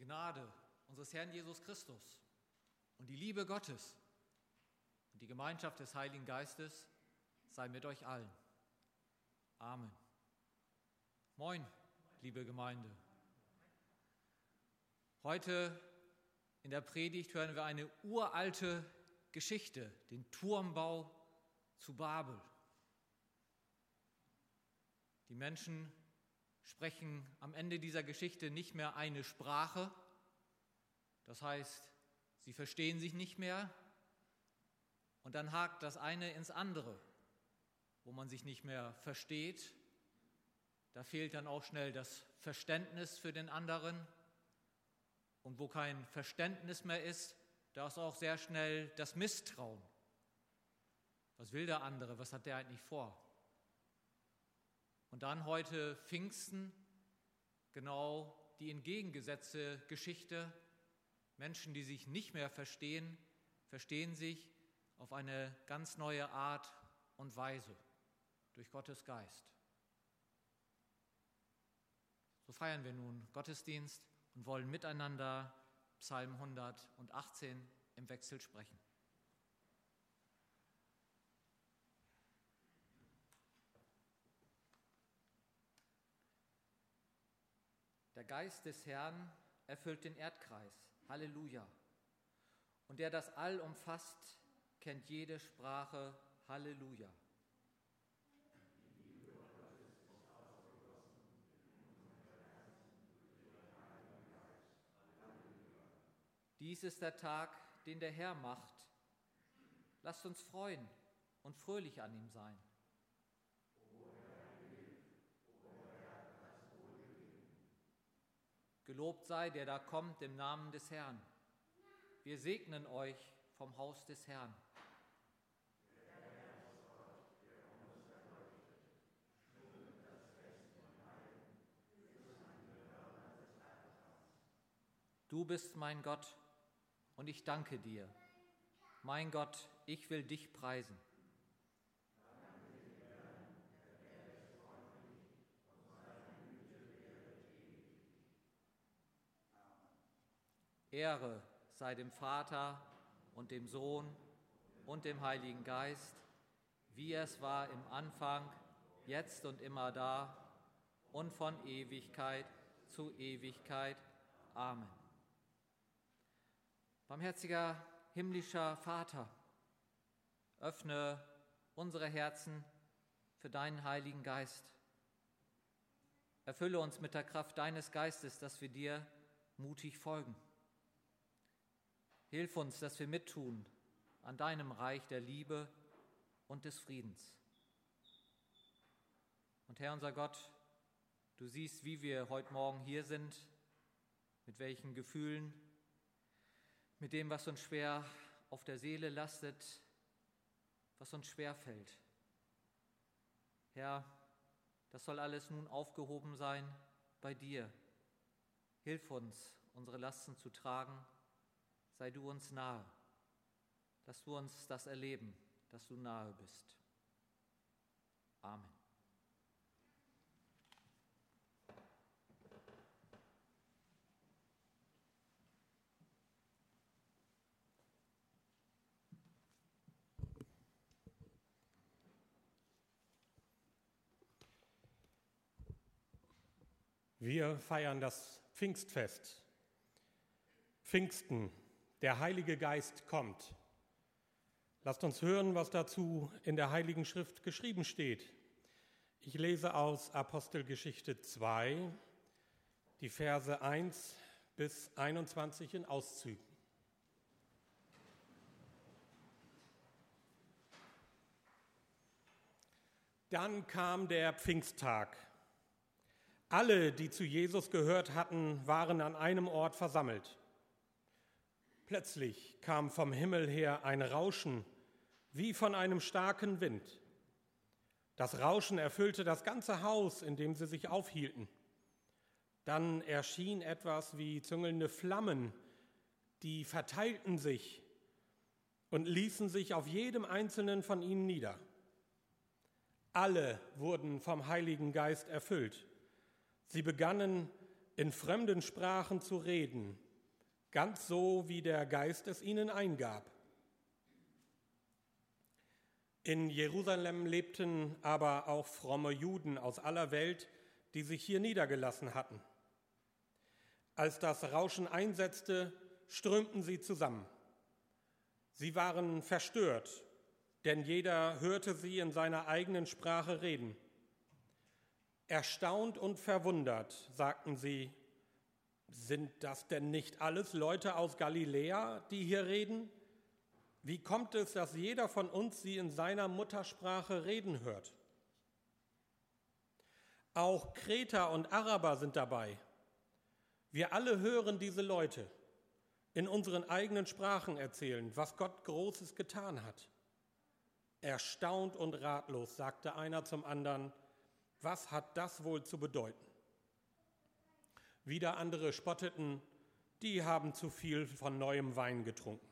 Gnade unseres Herrn Jesus Christus und die Liebe Gottes und die Gemeinschaft des Heiligen Geistes sei mit euch allen. Amen. Moin, liebe Gemeinde. Heute in der Predigt hören wir eine uralte Geschichte, den Turmbau zu Babel. Die Menschen sprechen am Ende dieser Geschichte nicht mehr eine Sprache, das heißt, sie verstehen sich nicht mehr und dann hakt das eine ins andere, wo man sich nicht mehr versteht. Da fehlt dann auch schnell das Verständnis für den anderen und wo kein Verständnis mehr ist, da ist auch sehr schnell das Misstrauen. Was will der andere? Was hat der eigentlich vor? Und dann heute Pfingsten, genau die entgegengesetzte Geschichte. Menschen, die sich nicht mehr verstehen, verstehen sich auf eine ganz neue Art und Weise durch Gottes Geist. So feiern wir nun Gottesdienst und wollen miteinander Psalm 118 im Wechsel sprechen. Der Geist des Herrn erfüllt den Erdkreis. Halleluja. Und der das All umfasst, kennt jede Sprache. Halleluja. Dies ist der Tag, den der Herr macht. Lasst uns freuen und fröhlich an ihm sein. Gelobt sei, der da kommt im Namen des Herrn. Wir segnen euch vom Haus des Herrn. Du bist mein Gott und ich danke dir. Mein Gott, ich will dich preisen. Ehre sei dem Vater und dem Sohn und dem Heiligen Geist, wie es war im Anfang, jetzt und immer da und von Ewigkeit zu Ewigkeit. Amen. Barmherziger himmlischer Vater, öffne unsere Herzen für deinen Heiligen Geist. Erfülle uns mit der Kraft deines Geistes, dass wir dir mutig folgen. Hilf uns, dass wir mittun an deinem Reich der Liebe und des Friedens. Und Herr unser Gott, du siehst, wie wir heute Morgen hier sind, mit welchen Gefühlen, mit dem, was uns schwer auf der Seele lastet, was uns schwer fällt. Herr, das soll alles nun aufgehoben sein bei dir. Hilf uns, unsere Lasten zu tragen. Sei du uns nahe. Lass du uns das erleben, dass du nahe bist. Amen. Wir feiern das Pfingstfest. Pfingsten, der Heilige Geist kommt. Lasst uns hören, was dazu in der Heiligen Schrift geschrieben steht. Ich lese aus Apostelgeschichte 2, die Verse 1 bis 21 in Auszügen. Dann kam der Pfingsttag. Alle, die zu Jesus gehört hatten, waren an einem Ort versammelt. Plötzlich kam vom Himmel her ein Rauschen, wie von einem starken Wind. Das Rauschen erfüllte das ganze Haus, in dem sie sich aufhielten. Dann erschien etwas wie züngelnde Flammen, die verteilten sich und ließen sich auf jedem einzelnen von ihnen nieder. Alle wurden vom Heiligen Geist erfüllt. Sie begannen in fremden Sprachen zu reden, ganz so, wie der Geist es ihnen eingab. In Jerusalem lebten aber auch fromme Juden aus aller Welt, die sich hier niedergelassen hatten. Als das Rauschen einsetzte, strömten sie zusammen. Sie waren verstört, denn jeder hörte sie in seiner eigenen Sprache reden. Erstaunt und verwundert sagten sie: Sind das denn nicht alles Leute aus Galiläa, die hier reden? Wie kommt es, dass jeder von uns sie in seiner Muttersprache reden hört? Auch Kreter und Araber sind dabei. Wir alle hören diese Leute in unseren eigenen Sprachen erzählen, was Gott Großes getan hat. Erstaunt und ratlos sagte einer zum anderen: Was hat das wohl zu bedeuten? Wieder andere spotteten: Die haben zu viel von neuem Wein getrunken.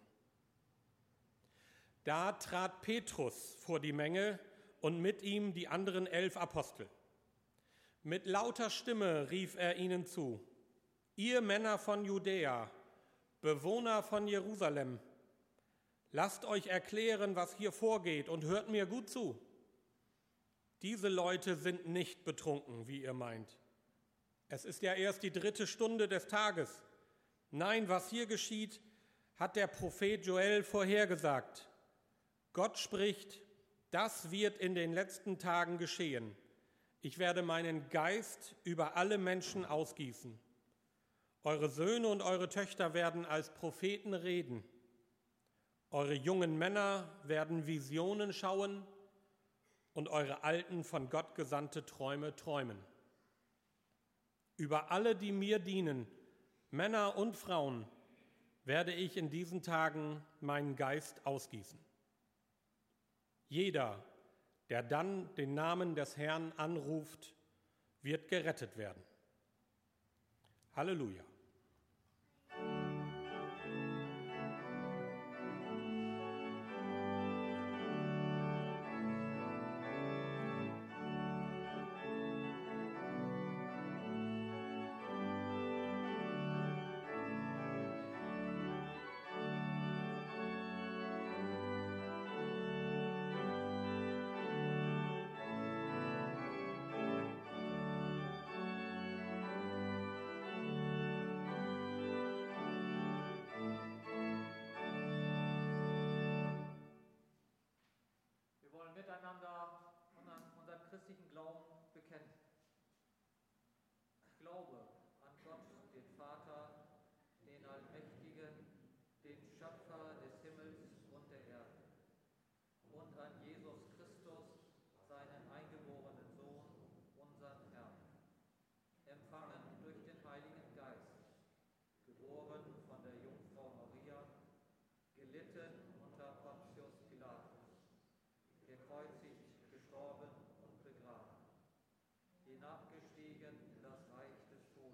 Da trat Petrus vor die Menge und mit ihm die anderen 11 Apostel. Mit lauter Stimme rief er ihnen zu: Ihr Männer von Judäa, Bewohner von Jerusalem, lasst euch erklären, was hier vorgeht, und hört mir gut zu. Diese Leute sind nicht betrunken, wie ihr meint. Es ist ja erst die 3. Stunde des Tages. Nein, was hier geschieht, hat der Prophet Joel vorhergesagt. Gott spricht: Das wird in den letzten Tagen geschehen. Ich werde meinen Geist über alle Menschen ausgießen. Eure Söhne und eure Töchter werden als Propheten reden. Eure jungen Männer werden Visionen schauen und eure Alten von Gott gesandte Träume träumen. Über alle, die mir dienen, Männer und Frauen, werde ich in diesen Tagen meinen Geist ausgießen. Jeder, der dann den Namen des Herrn anruft, wird gerettet werden. Halleluja. Miteinander unseren christlichen Glauben bekennen. Ich glaube an Gott, den Vater, den Allmächtigen, den Schöpfer des Himmels und der Erde, und an Jesus Christus, seinen eingeborenen Sohn, unseren Herrn, empfangen durch den Heiligen Geist, geboren von der Jungfrau Maria, gelitten unter Pontius Pilatus, gekreuzigt, gestorben und begraben, hinabgestiegen in das Reich des Todes,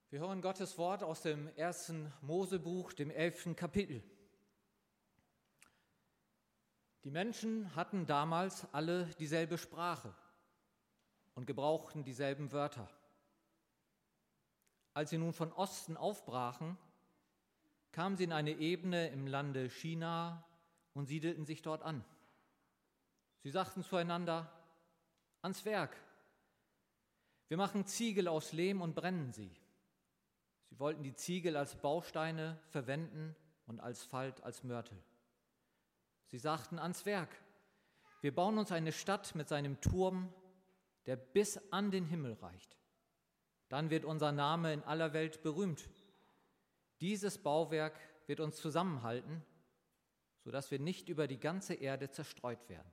Wir hören Gottes Wort aus dem 1. Mosebuch, dem 11. Kapitel. Die Menschen hatten damals alle dieselbe Sprache und gebrauchten dieselben Wörter. Als sie nun von Osten aufbrachen, kamen sie in eine Ebene im Lande China und siedelten sich dort an. Sie sagten zueinander: Ans Werk! Wir machen Ziegel aus Lehm und brennen sie. Sie wollten die Ziegel als Bausteine verwenden und als Faldt als Mörtel. Sie sagten: Ans Werk! Wir bauen uns eine Stadt mit seinem Turm, der bis an den Himmel reicht. Dann wird unser Name in aller Welt berühmt. Dieses Bauwerk wird uns zusammenhalten, sodass wir nicht über die ganze Erde zerstreut werden.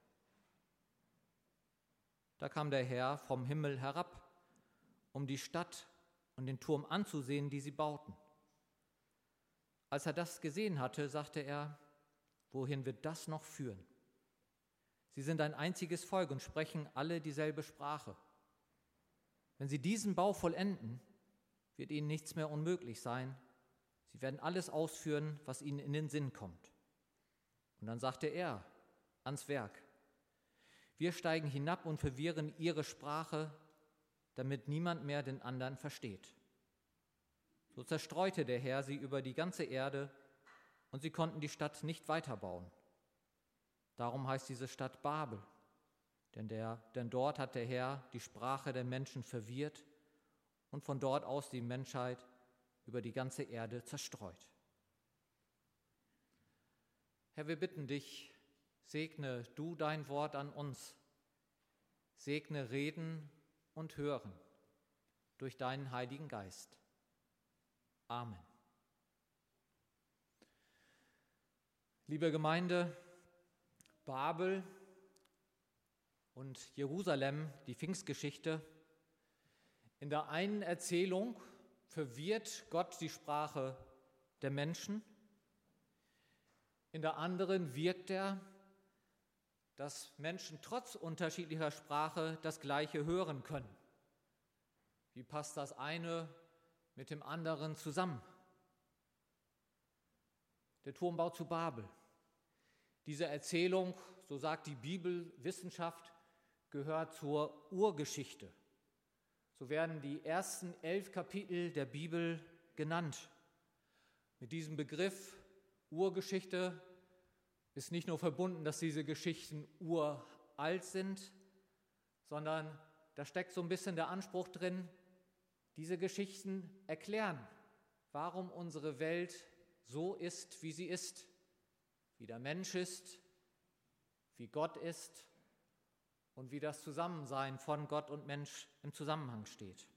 Da kam der Herr vom Himmel herab, um die Stadt und den Turm anzusehen, die sie bauten. Als er das gesehen hatte, sagte er: Wohin wird das noch führen? Sie sind ein einziges Volk und sprechen alle dieselbe Sprache. Wenn sie diesen Bau vollenden, wird ihnen nichts mehr unmöglich sein. Sie werden alles ausführen, was ihnen in den Sinn kommt. Und dann sagte er: Ans Werk! Wir steigen hinab und verwirren ihre Sprache, damit niemand mehr den anderen versteht. So zerstreute der Herr sie über die ganze Erde und sie konnten die Stadt nicht weiterbauen. Darum heißt diese Stadt Babel, denn dort hat der Herr die Sprache der Menschen verwirrt und von dort aus die Menschheit über die ganze Erde zerstreut. Herr, wir bitten dich, segne du dein Wort an uns, segne Reden und Hören durch deinen Heiligen Geist. Amen. Liebe Gemeinde, Babel und Jerusalem, die Pfingstgeschichte. In der einen Erzählung verwirrt Gott die Sprache der Menschen. In der anderen wirkt er, dass Menschen trotz unterschiedlicher Sprache das Gleiche hören können. Wie passt das eine mit dem anderen zusammen? Der Turmbau zu Babel. Diese Erzählung, so sagt die Bibelwissenschaft, gehört zur Urgeschichte. So werden die ersten 11 Kapitel der Bibel genannt. Mit diesem Begriff Urgeschichte ist nicht nur verbunden, dass diese Geschichten uralt sind, sondern da steckt so ein bisschen der Anspruch drin, diese Geschichten erklären, warum unsere Welt so ist, wie sie ist, wie der Mensch ist, wie Gott ist und wie das Zusammensein von Gott und Mensch im Zusammenhang steht.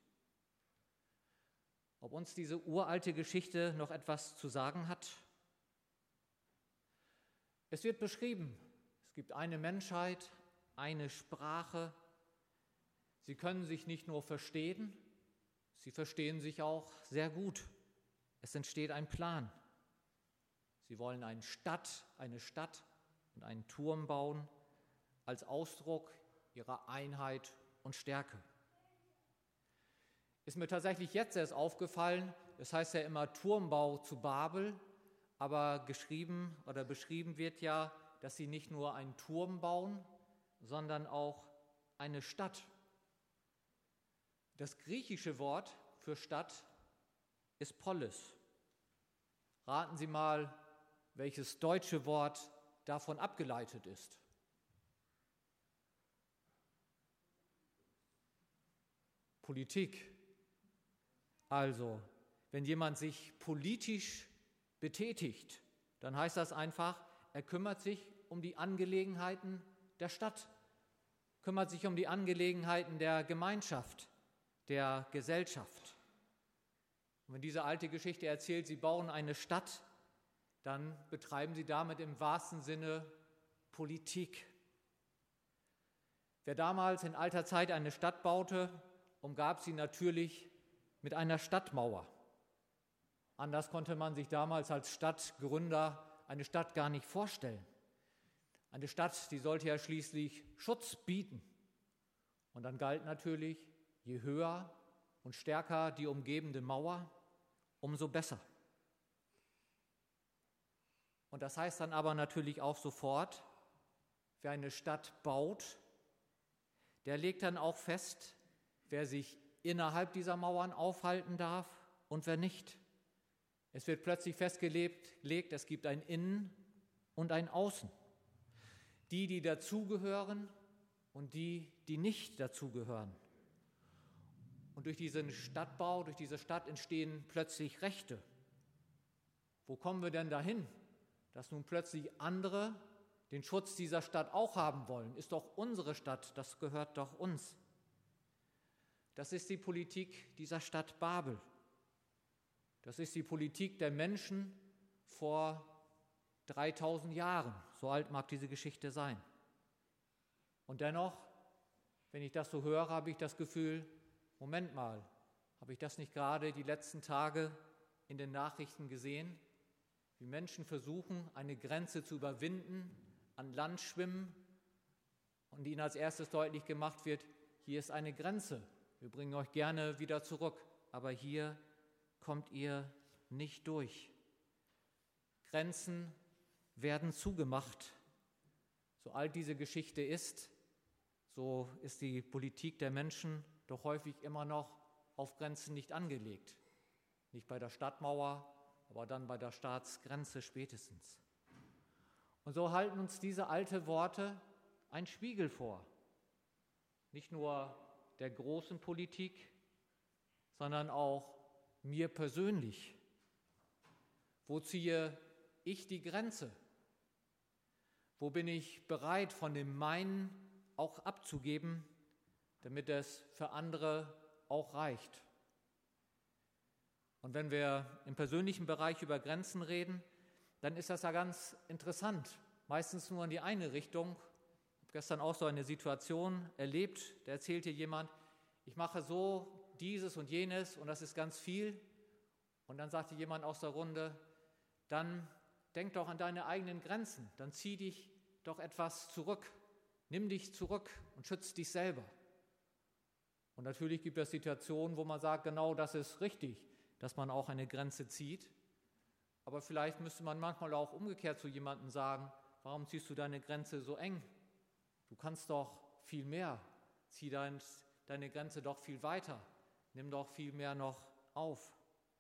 Ob uns diese uralte Geschichte noch etwas zu sagen hat? Es wird beschrieben, es gibt eine Menschheit, eine Sprache. Sie können sich nicht nur verstehen, sie verstehen sich auch sehr gut. Es entsteht ein Plan. Sie wollen eine Stadt und einen Turm bauen als Ausdruck ihrer Einheit und Stärke. Ist mir tatsächlich jetzt erst aufgefallen, das heißt ja immer Turmbau zu Babel, aber geschrieben oder beschrieben wird ja, dass sie nicht nur einen Turm bauen, sondern auch eine Stadt. Das griechische Wort für Stadt ist Polis. Raten Sie mal, welches deutsche Wort davon abgeleitet ist. Politik. Also, wenn jemand sich politisch betätigt, dann heißt das einfach, er kümmert sich um die Angelegenheiten der Stadt, kümmert sich um die Angelegenheiten der Gemeinschaft, der Gesellschaft. Und wenn diese alte Geschichte erzählt, sie bauen eine Stadt, dann betreiben sie damit im wahrsten Sinne Politik. Wer damals in alter Zeit eine Stadt baute, umgab sie natürlich mit einer Stadtmauer. Anders konnte man sich damals als Stadtgründer eine Stadt gar nicht vorstellen. Eine Stadt, die sollte ja schließlich Schutz bieten. Und dann galt natürlich, je höher und stärker die umgebende Mauer, umso besser. Und das heißt dann aber natürlich auch sofort, wer eine Stadt baut, der legt dann auch fest, wer sich innerhalb dieser Mauern aufhalten darf und wer nicht. Es wird plötzlich festgelegt, es gibt ein Innen und ein Außen. Die dazugehören und die nicht dazugehören. Und durch diesen Stadtbau, durch diese Stadt entstehen plötzlich Rechte. Wo kommen wir denn dahin, dass nun plötzlich andere den Schutz dieser Stadt auch haben wollen? Ist doch unsere Stadt, das gehört doch uns. Das ist die Politik dieser Stadt Babel. Das ist die Politik der Menschen vor 3000 Jahren. So alt mag diese Geschichte sein. Und dennoch, wenn ich das so höre, habe ich das Gefühl, Moment mal, habe ich das nicht gerade die letzten Tage in den Nachrichten gesehen, wie Menschen versuchen, eine Grenze zu überwinden, an Land schwimmen und ihnen als erstes deutlich gemacht wird, hier ist eine Grenze, wir bringen euch gerne wieder zurück, aber hier kommt ihr nicht durch. Grenzen werden zugemacht. So alt diese Geschichte ist, so ist die Politik der Menschen doch häufig immer noch auf Grenzen nicht angelegt. Nicht bei der Stadtmauer, aber dann bei der Staatsgrenze spätestens. Und so halten uns diese alten Worte einen Spiegel vor. Nicht nur der großen Politik, sondern auch mir persönlich. Wo ziehe ich die Grenze? Wo bin ich bereit, von dem Meinen auch abzugeben, damit es für andere auch reicht? Und wenn wir im persönlichen Bereich über Grenzen reden, dann ist das ja ganz interessant. Meistens nur in die eine Richtung. Ich habe gestern auch so eine Situation erlebt, da erzählte jemand, ich mache so dieses und jenes und das ist ganz viel. Und dann sagte jemand aus der Runde, dann denk doch an deine eigenen Grenzen, dann zieh dich doch etwas zurück, nimm dich zurück und schütz dich selber. Und natürlich gibt es Situationen, wo man sagt, genau das ist richtig, dass man auch eine Grenze zieht. Aber vielleicht müsste man manchmal auch umgekehrt zu jemandem sagen, warum ziehst du deine Grenze so eng? Du kannst doch viel mehr, zieh deine Grenze doch viel weiter, nimm doch viel mehr noch auf.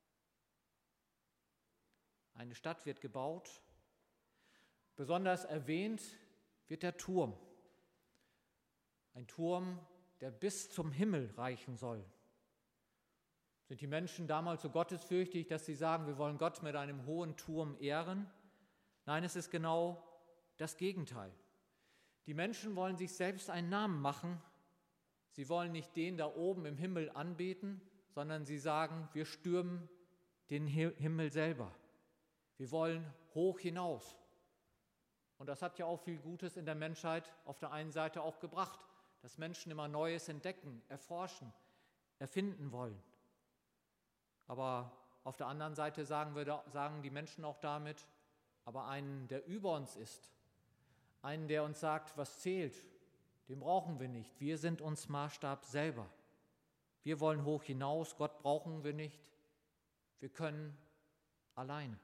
Eine Stadt wird gebaut, besonders erwähnt wird der Turm. Ein Turm, der bis zum Himmel reichen soll. Sind die Menschen damals so gottesfürchtig, dass sie sagen, wir wollen Gott mit einem hohen Turm ehren? Nein, es ist genau das Gegenteil. Die Menschen wollen sich selbst einen Namen machen. Sie wollen nicht den da oben im Himmel anbeten, sondern sie sagen, wir stürmen den Himmel selber. Wir wollen hoch hinaus. Und das hat ja auch viel Gutes in der Menschheit auf der einen Seite auch gebracht, dass Menschen immer Neues entdecken, erforschen, erfinden wollen. Aber auf der anderen Seite sagen die Menschen auch damit, aber einen, der über uns ist, einen, der uns sagt, was zählt, den brauchen wir nicht. Wir sind uns Maßstab selber. Wir wollen hoch hinaus, Gott brauchen wir nicht. Wir können alleine.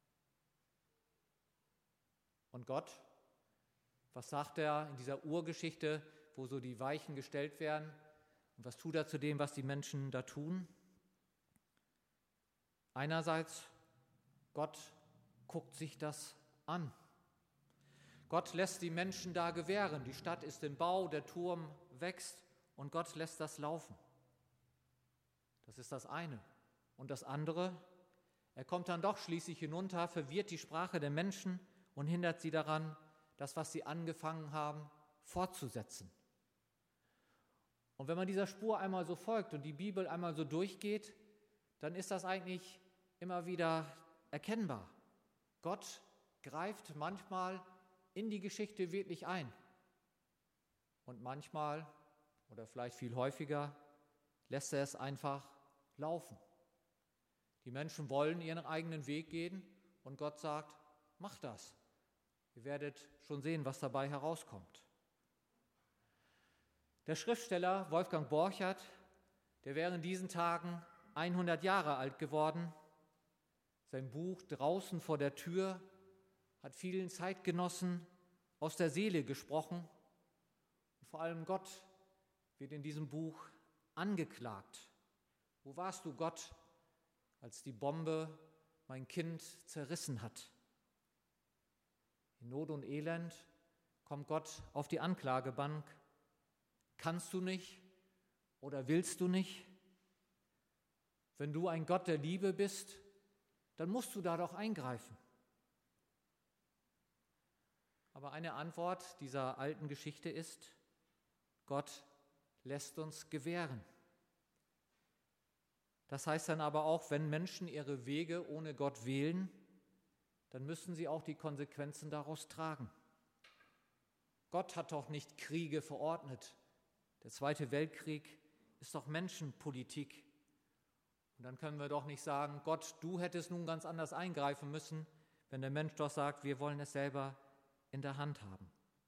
Und Gott, was sagt er in dieser Urgeschichte, wo so die Weichen gestellt werden? Und was tut er zu dem, was die Menschen da tun? Einerseits, Gott guckt sich das an. Gott lässt die Menschen da gewähren. Die Stadt ist im Bau, der Turm wächst und Gott lässt das laufen. Das ist das eine. Und das andere, er kommt dann doch schließlich hinunter, verwirrt die Sprache der Menschen und hindert sie daran, das, was sie angefangen haben, fortzusetzen. Und wenn man dieser Spur einmal so folgt und die Bibel einmal so durchgeht, dann ist das eigentlich immer wieder erkennbar. Gott greift manchmal in die Geschichte wirklich ein. Und manchmal, oder vielleicht viel häufiger, lässt er es einfach laufen. Die Menschen wollen ihren eigenen Weg gehen und Gott sagt, mach das. Ihr werdet schon sehen, was dabei herauskommt. Der Schriftsteller Wolfgang Borchert der wäre in diesen Tagen 100 Jahre alt geworden. Sein Buch Draußen vor der Tür hat vielen Zeitgenossen aus der Seele gesprochen. Und vor allem Gott wird in diesem Buch angeklagt. Wo warst du, Gott, als die Bombe mein Kind zerrissen hat? In Not und Elend kommt Gott auf die Anklagebank. Kannst du nicht oder willst du nicht? Wenn du ein Gott der Liebe bist, dann musst du da doch eingreifen. Aber eine Antwort dieser alten Geschichte ist, Gott lässt uns gewähren. Das heißt dann aber auch, wenn Menschen ihre Wege ohne Gott wählen, dann müssen sie auch die Konsequenzen daraus tragen. Gott hat doch nicht Kriege verordnet. Der Zweite Weltkrieg ist doch Menschenpolitik. Und dann können wir doch nicht sagen, Gott, du hättest nun ganz anders eingreifen müssen, wenn der Mensch doch sagt, wir wollen es selber in der Hand haben.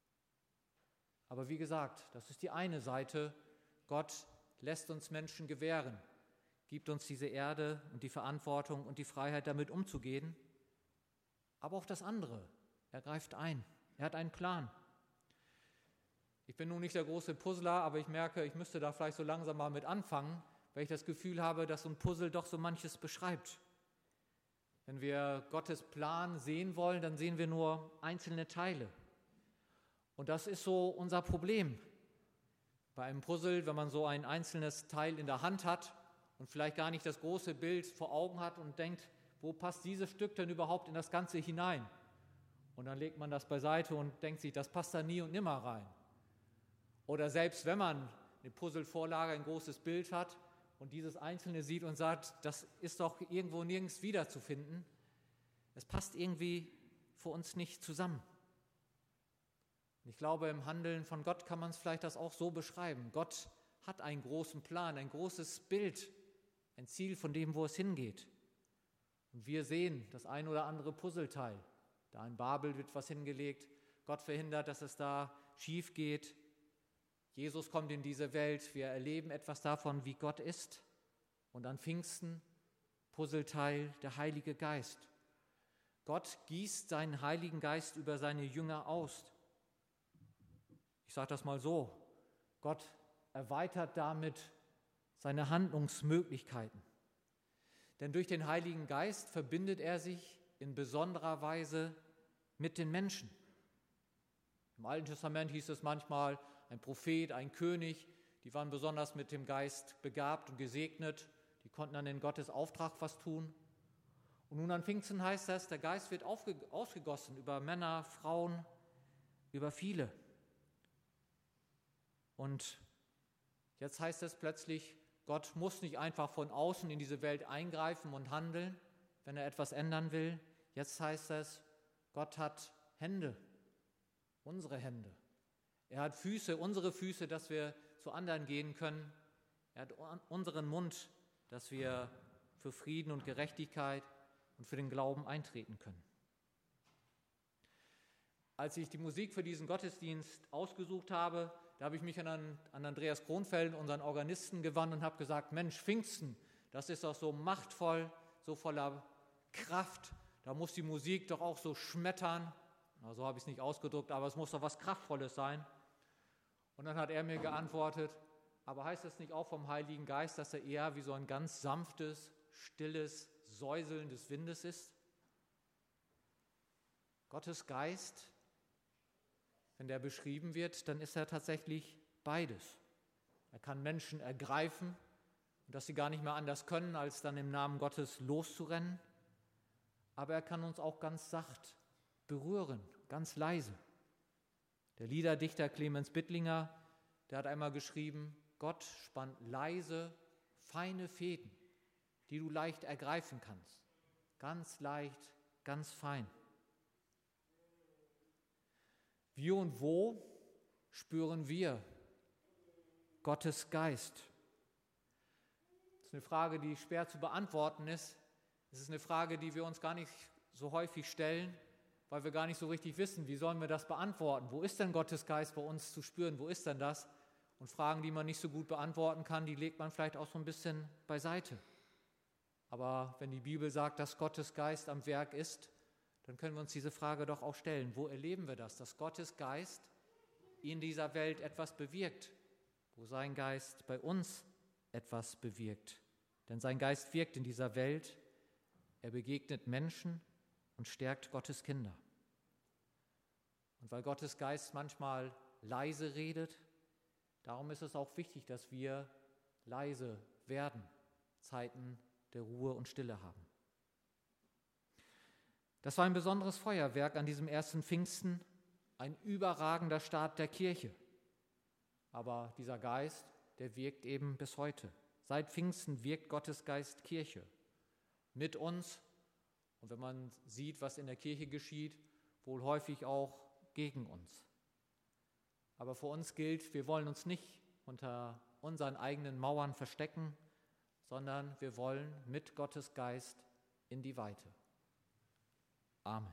Aber wie gesagt, das ist die eine Seite. Gott lässt uns Menschen gewähren, gibt uns diese Erde und die Verantwortung und die Freiheit, damit umzugehen. Aber auch das andere, er greift ein, er hat einen Plan. Ich bin nun nicht der große Puzzler, aber ich merke, ich müsste da vielleicht so langsam mal mit anfangen, weil ich das Gefühl habe, dass so ein Puzzle doch so manches beschreibt. Wenn wir Gottes Plan sehen wollen, dann sehen wir nur einzelne Teile. Und das ist so unser Problem. Bei einem Puzzle, wenn man so ein einzelnes Teil in der Hand hat und vielleicht gar nicht das große Bild vor Augen hat und denkt, wo passt dieses Stück denn überhaupt in das Ganze hinein? Und dann legt man das beiseite und denkt sich, das passt da nie und nimmer rein. Oder selbst wenn man eine Puzzlevorlage, ein großes Bild hat und dieses Einzelne sieht und sagt, das ist doch irgendwo nirgends wiederzufinden, es passt irgendwie für uns nicht zusammen. Und ich glaube, im Handeln von Gott kann man es vielleicht das auch so beschreiben. Gott hat einen großen Plan, ein großes Bild, ein Ziel von dem, wo es hingeht. Und wir sehen das ein oder andere Puzzleteil. Da in Babel wird was hingelegt, Gott verhindert, dass es da schief geht. Jesus kommt in diese Welt, wir erleben etwas davon, wie Gott ist. Und an Pfingsten, Puzzleteil, der Heilige Geist. Gott gießt seinen Heiligen Geist über seine Jünger aus. Ich sage das mal so, Gott erweitert damit seine Handlungsmöglichkeiten. Denn durch den Heiligen Geist verbindet er sich in besonderer Weise mit den Menschen. Im Alten Testament hieß es manchmal, ein Prophet, ein König, die waren besonders mit dem Geist begabt und gesegnet, die konnten dann in Gottes Auftrag was tun. Und nun an Pfingsten heißt das, der Geist wird ausgegossen über Männer, Frauen, über viele. Und jetzt heißt es plötzlich, Gott muss nicht einfach von außen in diese Welt eingreifen und handeln, wenn er etwas ändern will. Jetzt heißt es, Gott hat Hände, unsere Hände. Er hat Füße, unsere Füße, dass wir zu anderen gehen können. Er hat unseren Mund, dass wir für Frieden und Gerechtigkeit und für den Glauben eintreten können. Als ich die Musik für diesen Gottesdienst ausgesucht habe, da habe ich mich an Andreas Kronfeld, unseren Organisten, gewandt und habe gesagt, Mensch, Pfingsten, das ist doch so machtvoll, so voller Kraft, da muss die Musik doch auch so schmettern. Na, so habe ich es nicht ausgedrückt, aber es muss doch was Kraftvolles sein. Und dann hat er mir geantwortet, aber heißt es nicht auch vom Heiligen Geist, dass er eher wie so ein ganz sanftes, stilles Säuseln des Windes ist? Gottes Geist, wenn der beschrieben wird, dann ist er tatsächlich beides. Er kann Menschen ergreifen, dass sie gar nicht mehr anders können, als dann im Namen Gottes loszurennen. Aber er kann uns auch ganz sacht berühren, ganz leise. Der Liederdichter Clemens Bittlinger, der hat einmal geschrieben, Gott spannt leise, feine Fäden, die du leicht ergreifen kannst. Ganz leicht, ganz fein. Wie und wo spüren wir Gottes Geist? Das ist eine Frage, die schwer zu beantworten ist. Es ist eine Frage, die wir uns gar nicht so häufig stellen, weil wir gar nicht so richtig wissen, wie sollen wir das beantworten? Wo ist denn Gottes Geist bei uns zu spüren? Wo ist denn das? Und Fragen, die man nicht so gut beantworten kann, die legt man vielleicht auch so ein bisschen beiseite. Aber wenn die Bibel sagt, dass Gottes Geist am Werk ist, dann können wir uns diese Frage doch auch stellen. Wo erleben wir das? Dass Gottes Geist in dieser Welt etwas bewirkt, wo sein Geist bei uns etwas bewirkt. Denn sein Geist wirkt in dieser Welt, er begegnet Menschen und stärkt Gottes Kinder. Und weil Gottes Geist manchmal leise redet, darum ist es auch wichtig, dass wir leise werden, Zeiten der Ruhe und Stille haben. Das war ein besonderes Feuerwerk an diesem ersten Pfingsten, ein überragender Start der Kirche. Aber dieser Geist, der wirkt eben bis heute. Seit Pfingsten wirkt Gottes Geist Kirche mit uns. Und wenn man sieht, was in der Kirche geschieht, wohl häufig auch gegen uns. Aber für uns gilt, wir wollen uns nicht unter unseren eigenen Mauern verstecken, sondern wir wollen mit Gottes Geist in die Weite. Amen.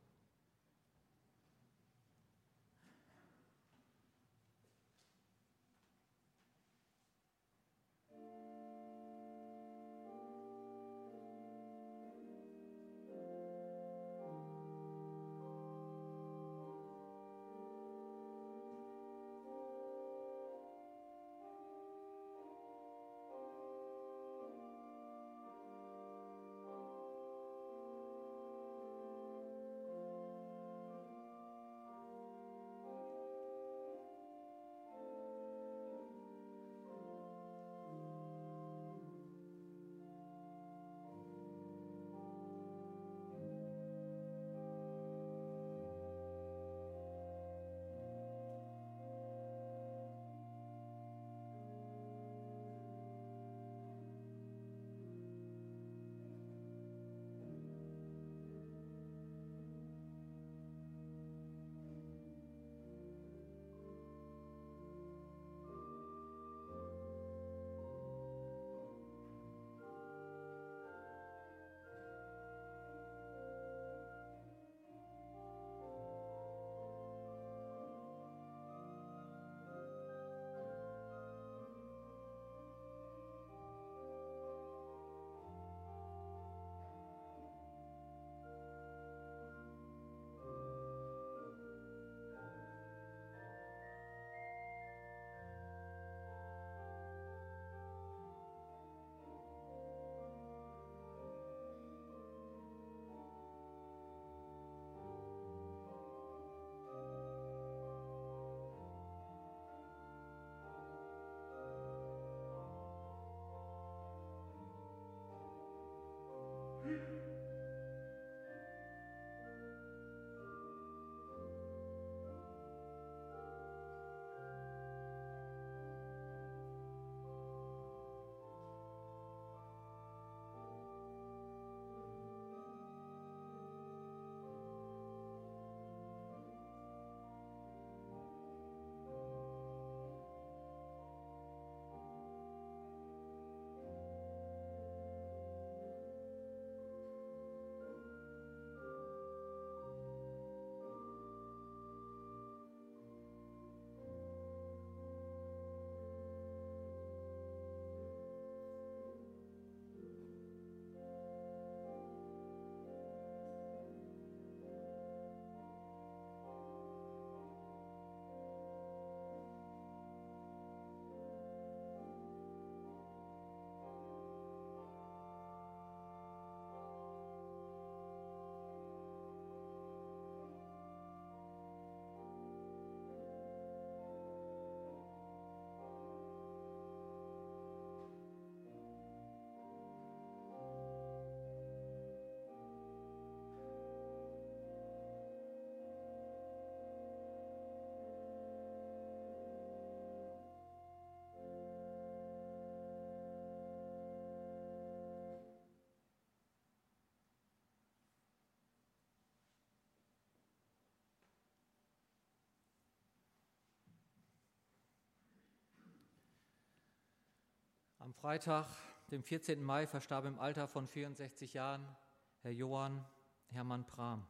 Am Freitag, dem 14. Mai, verstarb im Alter von 64 Jahren Herr Johann Hermann Prahm.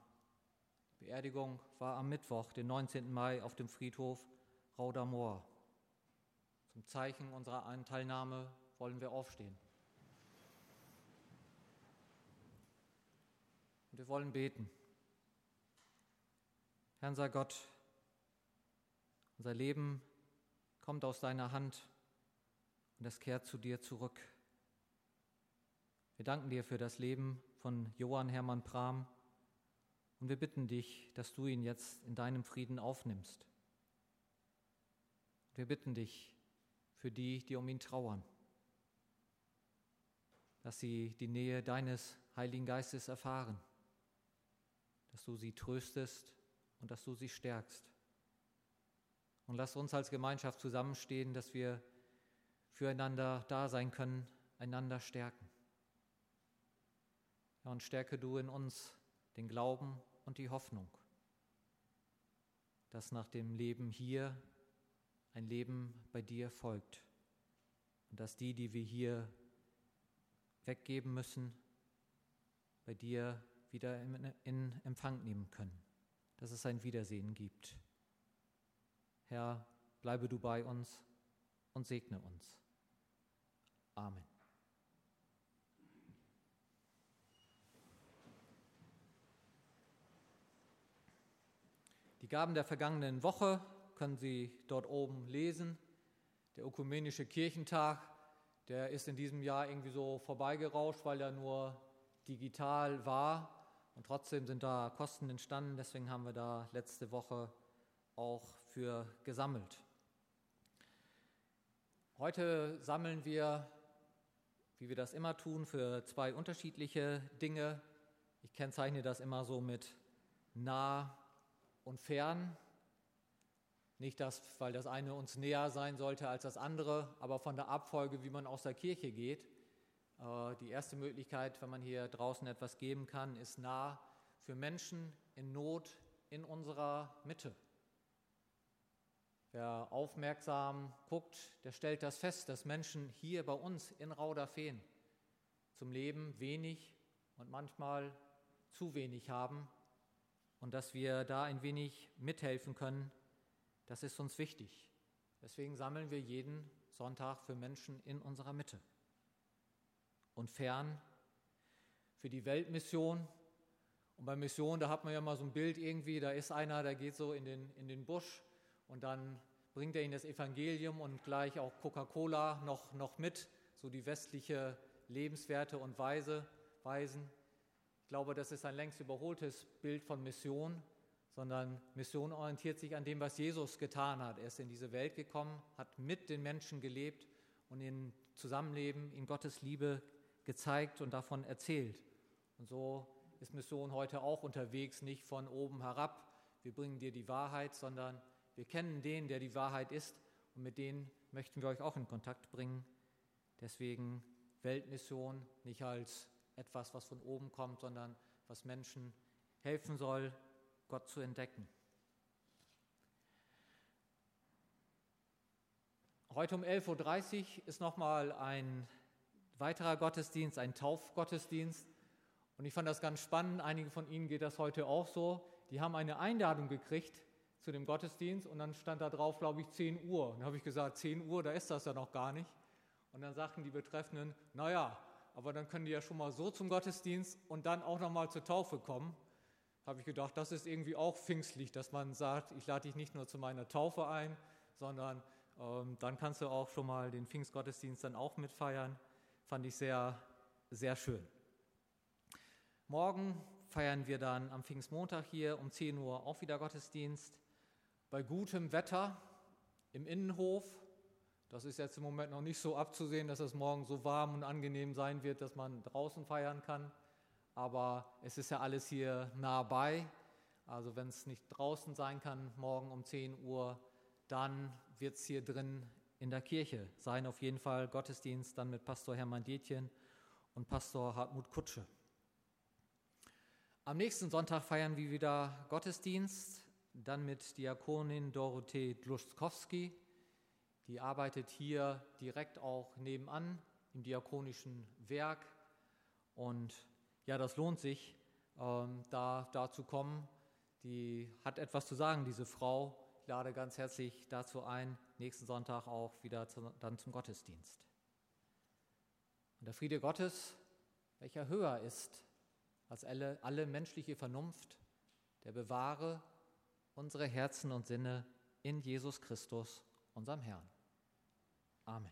Die Beerdigung war am Mittwoch, den 19. Mai, auf dem Friedhof Raudermoor. Zum Zeichen unserer Anteilnahme wollen wir aufstehen. Und wir wollen beten. Herr unser Gott, unser Leben kommt aus deiner Hand und es kehrt zu dir zurück. Wir danken dir für das Leben von Johann Hermann Pram und wir bitten dich, dass du ihn jetzt in deinem Frieden aufnimmst. Wir bitten dich für die, die um ihn trauern, dass sie die Nähe deines Heiligen Geistes erfahren, dass du sie tröstest und dass du sie stärkst. Und lass uns als Gemeinschaft zusammenstehen, dass wir füreinander da sein können, einander stärken. Ja, und stärke du in uns den Glauben und die Hoffnung, dass nach dem Leben hier ein Leben bei dir folgt und dass die wir hier weggeben müssen, bei dir wieder in Empfang nehmen können, dass es ein Wiedersehen gibt. Herr, bleibe du bei uns und segne uns. Amen. Die Gaben der vergangenen Woche können Sie dort oben lesen. Der Ökumenische Kirchentag, der ist in diesem Jahr irgendwie so vorbeigerauscht, weil er nur digital war. Und trotzdem sind da Kosten entstanden, deswegen haben wir da letzte Woche auch für gesammelt. Heute sammeln wir, wie wir das immer tun, für zwei unterschiedliche Dinge. Ich kennzeichne das immer so mit nah und fern. Nicht, weil das eine uns näher sein sollte als das andere, aber von der Abfolge, wie man aus der Kirche geht. Die erste Möglichkeit, wenn man hier draußen etwas geben kann, ist nah für Menschen in Not in unserer Mitte. Wer aufmerksam guckt, der stellt das fest, dass Menschen hier bei uns in Rauderfehn zum Leben wenig und manchmal zu wenig haben und dass wir da ein wenig mithelfen können, das ist uns wichtig. Deswegen sammeln wir jeden Sonntag für Menschen in unserer Mitte. Und fern für die Weltmission. Und bei Mission, da hat man ja mal so ein Bild irgendwie, da ist einer, der geht so in den Busch und dann bringt er ihnen das Evangelium und gleich auch Coca-Cola noch mit, so die westliche Lebenswerte und Weisen. Ich glaube, das ist ein längst überholtes Bild von Mission, sondern Mission orientiert sich an dem, was Jesus getan hat. Er ist in diese Welt gekommen, hat mit den Menschen gelebt und in Zusammenleben in Gottes Liebe gezeigt und davon erzählt. Und so ist Mission heute auch unterwegs, nicht von oben herab, wir bringen dir die Wahrheit, sondern wir kennen den, der die Wahrheit ist und mit denen möchten wir euch auch in Kontakt bringen. Deswegen Weltmission nicht als etwas, was von oben kommt, sondern was Menschen helfen soll, Gott zu entdecken. Heute um 11.30 Uhr ist nochmal ein weiterer Gottesdienst, ein Taufgottesdienst. Und ich fand das ganz spannend, einigen von Ihnen geht das heute auch so. Die haben eine Einladung gekriegt zu dem Gottesdienst und dann stand da drauf, glaube ich, 10 Uhr. Und dann habe ich gesagt, 10 Uhr, da ist das ja noch gar nicht. Und dann sagten die Betreffenden, naja, aber dann können die ja schon mal so zum Gottesdienst und dann auch nochmal zur Taufe kommen. Habe ich gedacht, das ist irgendwie auch pfingstlich, dass man sagt, ich lade dich nicht nur zu meiner Taufe ein, sondern dann kannst du auch schon mal den Pfingstgottesdienst dann auch mitfeiern. Fand ich sehr, sehr schön. Morgen feiern wir dann am Pfingstmontag hier um 10 Uhr auch wieder Gottesdienst. Bei gutem Wetter im Innenhof. Das ist jetzt im Moment noch nicht so abzusehen, dass es morgen so warm und angenehm sein wird, dass man draußen feiern kann. Aber es ist ja alles hier nah bei. Also wenn es nicht draußen sein kann, morgen um 10 Uhr, dann wird es hier drin in der Kirche sein. Auf jeden Fall Gottesdienst dann mit Pastor Hermann Detjen und Pastor Hartmut Kutsche. Am nächsten Sonntag feiern wir wieder Gottesdienst, dann mit Diakonin Dorothee Dluschkowski. Die arbeitet hier direkt auch nebenan im diakonischen Werk. Und ja, das lohnt sich, da zu kommen. Die hat etwas zu sagen, diese Frau, ich lade ganz herzlich dazu ein, nächsten Sonntag auch wieder dann zum Gottesdienst. Und der Friede Gottes, welcher höher ist als alle menschliche Vernunft, der bewahre unsere Herzen und Sinne in Jesus Christus, unserem Herrn. Amen.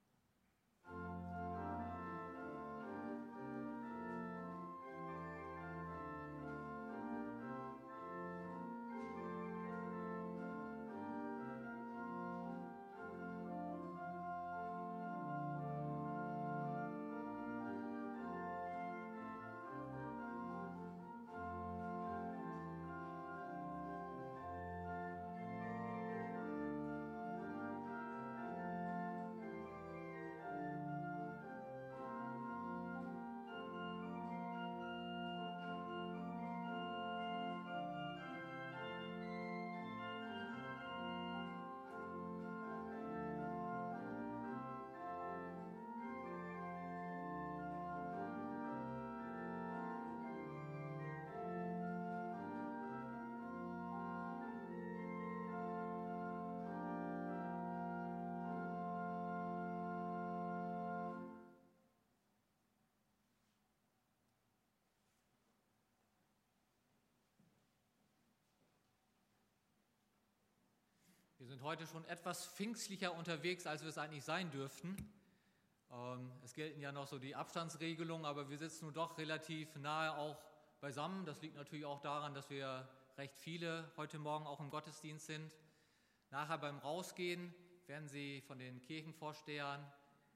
Wir sind heute schon etwas pfingstlicher unterwegs, als wir es eigentlich sein dürften. Es gelten ja noch so die Abstandsregelungen, aber wir sitzen nun doch relativ nahe auch beisammen. Das liegt natürlich auch daran, dass wir recht viele heute Morgen auch im Gottesdienst sind. Nachher beim Rausgehen werden Sie von den Kirchenvorstehern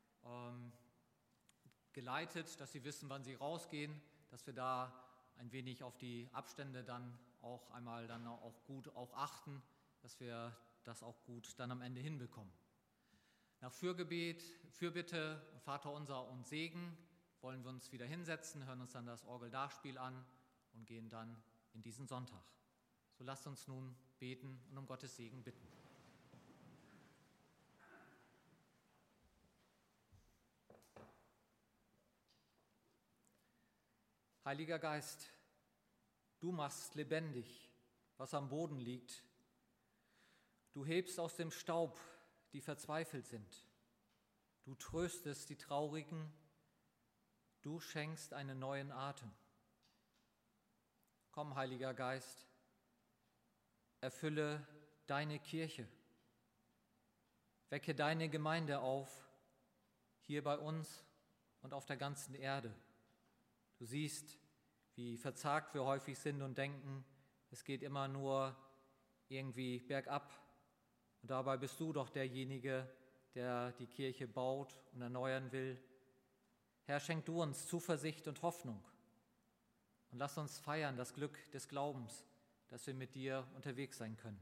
geleitet, dass Sie wissen, wann Sie rausgehen, dass wir da ein wenig auf die Abstände dann auch einmal dann auch gut auch achten, dass wir das auch gut dann am Ende hinbekommen. Nach Fürgebet, Fürbitte, Vaterunser und Segen wollen wir uns wieder hinsetzen, hören uns dann das Orgeldachspiel an und gehen dann in diesen Sonntag. So lasst uns nun beten und um Gottes Segen bitten. Heiliger Geist, du machst lebendig, was am Boden liegt. Du hebst aus dem Staub, die verzweifelt sind. Du tröstest die Traurigen. Du schenkst einen neuen Atem. Komm, Heiliger Geist, erfülle deine Kirche. Wecke deine Gemeinde auf, hier bei uns und auf der ganzen Erde. Du siehst, wie verzagt wir häufig sind und denken, es geht immer nur irgendwie bergab. Und dabei bist du doch derjenige, der die Kirche baut und erneuern will. Herr, schenk du uns Zuversicht und Hoffnung und lass uns feiern das Glück des Glaubens, dass wir mit dir unterwegs sein können.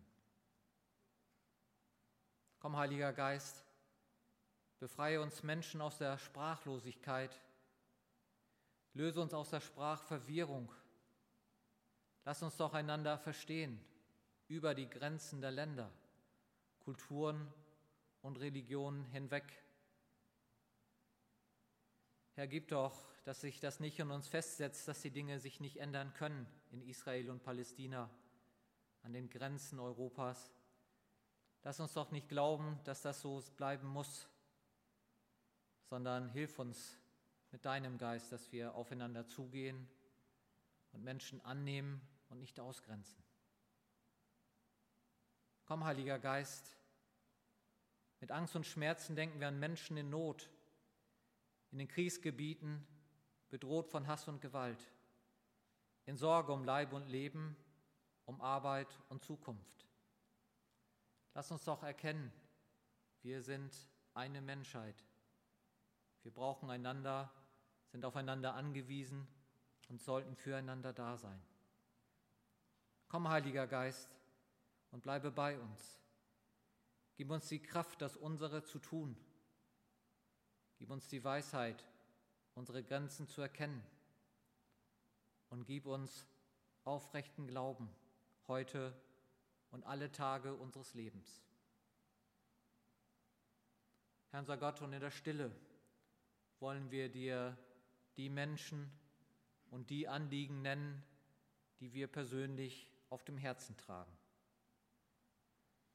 Komm, Heiliger Geist, befreie uns Menschen aus der Sprachlosigkeit, löse uns aus der Sprachverwirrung. Lass uns doch einander verstehen über die Grenzen der Länder, Kulturen und Religionen hinweg. Herr, gib doch, dass sich das nicht in uns festsetzt, dass die Dinge sich nicht ändern können in Israel und Palästina, an den Grenzen Europas. Lass uns doch nicht glauben, dass das so bleiben muss, sondern hilf uns mit deinem Geist, dass wir aufeinander zugehen und Menschen annehmen und nicht ausgrenzen. Komm, Heiliger Geist, mit Angst und Schmerzen denken wir an Menschen in Not, in den Kriegsgebieten, bedroht von Hass und Gewalt, in Sorge um Leib und Leben, um Arbeit und Zukunft. Lass uns doch erkennen, wir sind eine Menschheit. Wir brauchen einander, sind aufeinander angewiesen und sollten füreinander da sein. Komm, Heiliger Geist, und bleibe bei uns. Gib uns die Kraft, das Unsere zu tun. Gib uns die Weisheit, unsere Grenzen zu erkennen. Und gib uns aufrechten Glauben heute und alle Tage unseres Lebens. Herr unser Gott, und in der Stille wollen wir dir die Menschen und die Anliegen nennen, die wir persönlich auf dem Herzen tragen.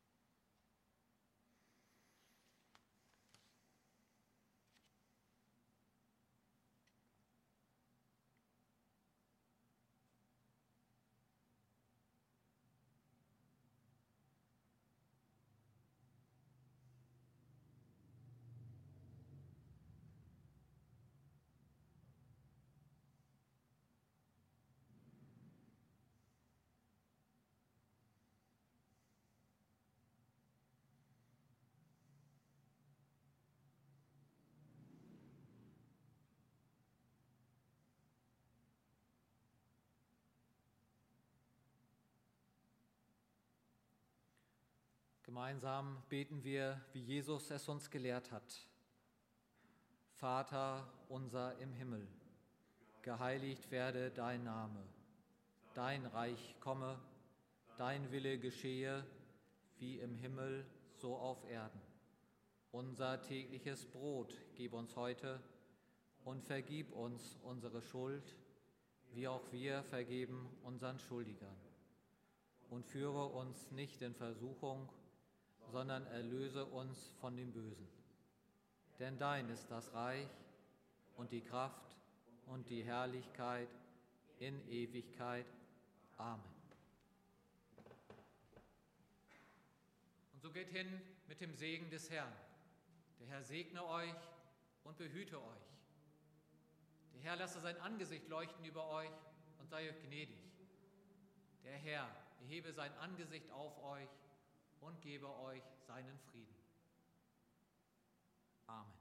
Gemeinsam beten wir, wie Jesus es uns gelehrt hat. Vater unser im Himmel, geheiligt werde dein Name. Dein Reich komme, dein Wille geschehe, wie im Himmel, so auf Erden. Unser tägliches Brot gib uns heute und vergib uns unsere Schuld, wie auch wir vergeben unseren Schuldigern. Und führe uns nicht in Versuchung, sondern erlöse uns von dem Bösen. Denn dein ist das Reich und die Kraft und die Herrlichkeit in Ewigkeit. Amen. Und so geht hin mit dem Segen des Herrn. Der Herr segne euch und behüte euch. Der Herr lasse sein Angesicht leuchten über euch und sei euch gnädig. Der Herr erhebe sein Angesicht auf euch und gebe euch seinen Frieden. Amen.